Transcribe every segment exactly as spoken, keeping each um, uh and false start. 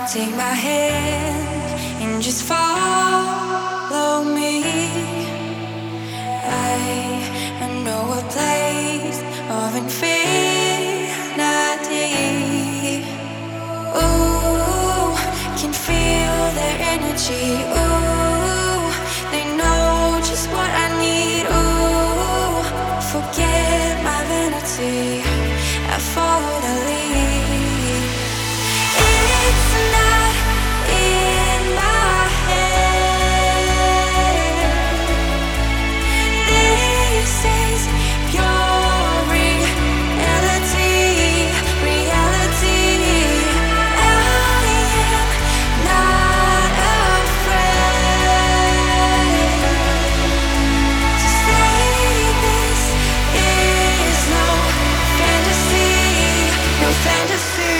Take my hand and just follow me. I, I know a place of infinity. Ooh, can feel their energy. Ooh, they know just what I need. Ooh, forget my vanity. I follow the lead. It's not in my head. This is pure reality, reality. I am not afraid to say this is no fantasy, no fantasy.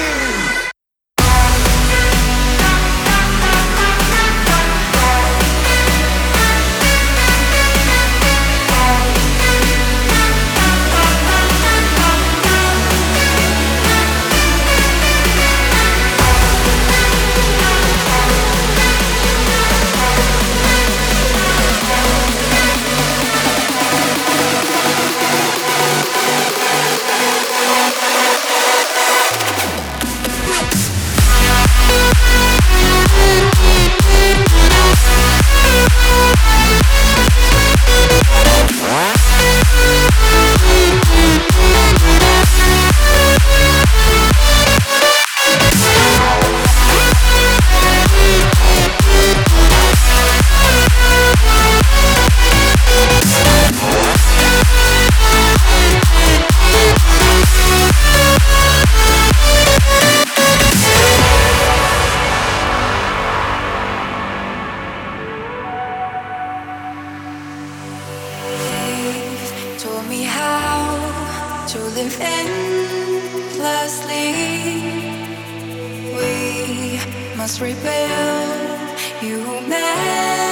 Told me how to live endlessly. We must rebuild humanity.